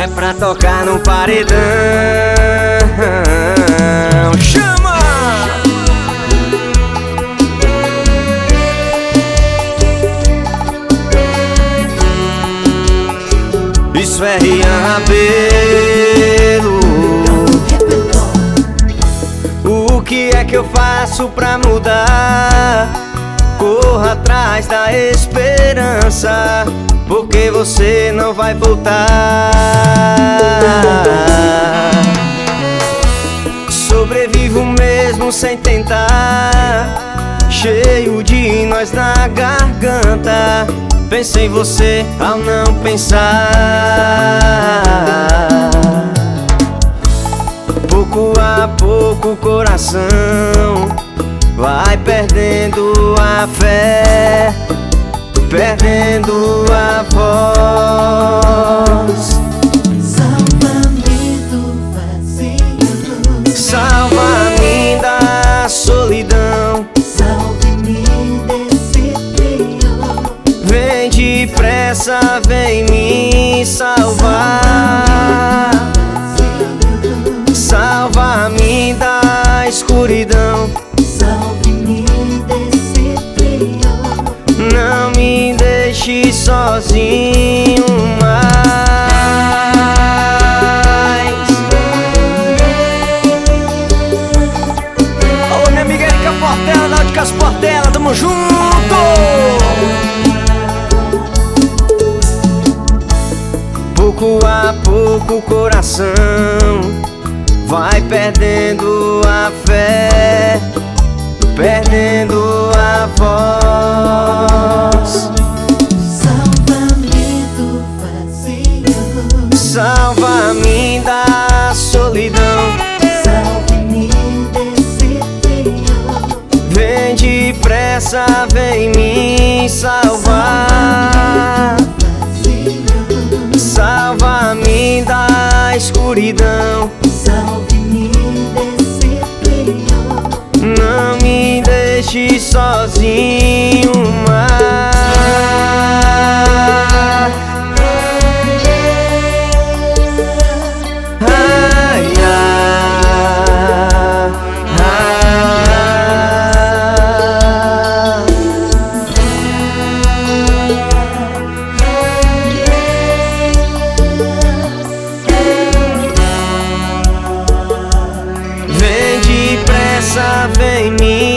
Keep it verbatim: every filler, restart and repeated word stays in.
pra tocar no paredão. Chama! Isso é Rian Rabelo. O que é que eu faço pra mudar? Corra atrás da esperança, porque você não vai voltar. Sobrevivo mesmo sem tentar, cheio de nós na garganta. Pensei em você ao não pensar. Pouco a pouco o coração vai perdendo a fé, perdendo a voz. Salva-me do vazio, salva-me da solidão, salve-me desse frio. Vem depressa, vem me salvar. Salva-me da escuridão, salve-me desse frio. Não me deixe sozinho mais. Alô, minha amiga Erika Portela, Náuticas Portela, tamo junto! Pouco a pouco o coração vai perdendo a fé, perdendo a voz. Salva-me do vazio, salva-me da solidão, salve-me desse frio. Vem depressa, vem me salvar. Salva-me da escuridão, salve-me desse frio. Não me deixe sozinho mais. Ai, ai, Vem depressa, vem me